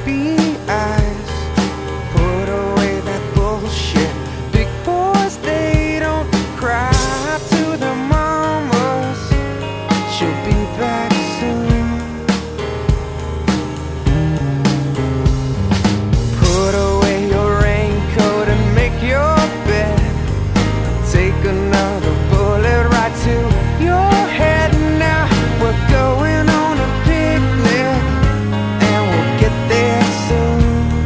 baby eyes. Put away that bullshit. Big boys, they don't cry to their mamas. She'll be back soon. Put away your raincoat and make your bed. Take another bullet right to your head. Now we're going on a picnic, and we'll get there soon.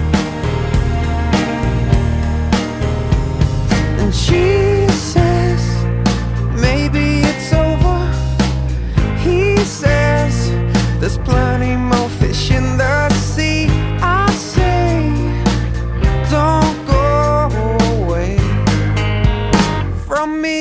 And she says, maybe it's over. He says, there's plenty more fish in the sea. I say, don't go away from me.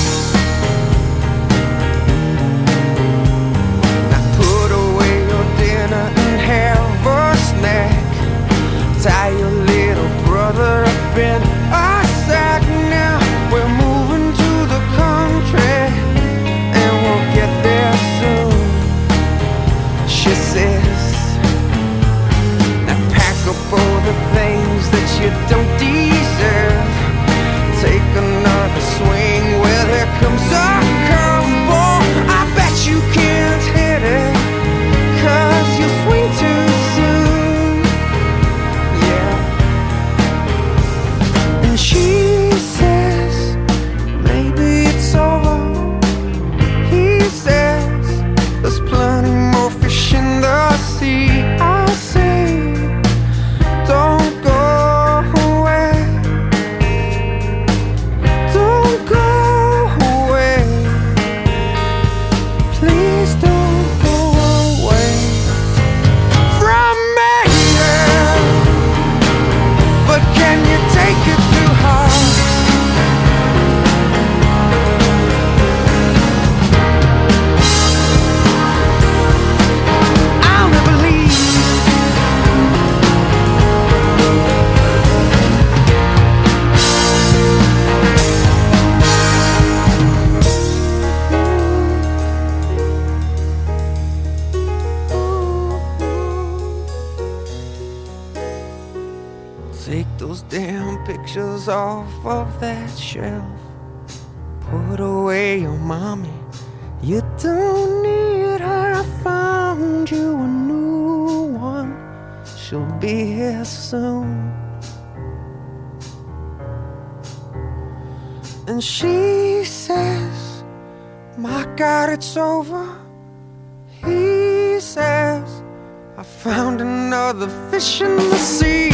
Now put away your dinner and have a snack. Tie your little brother up in a sack. Now we're moving to the country, and we'll get there soon. She says, now pack up all the things that you don't deserve. Take another swing, well here comes a curveball. I bet you can't hit it, 'cause you swing too soon. Yeah. And she says, maybe it's over. He says, there's plenty more fish in the sea. I say, don't go away. Don't go away. Please don't go away from me. But can you take it to heart? I'll never leave. Take those damn pictures off of that shelf. Put away your mommy, you don't need her. I found you a new one, she'll be here soon. And she says, my God, it's over. He says, I found another fish in the sea.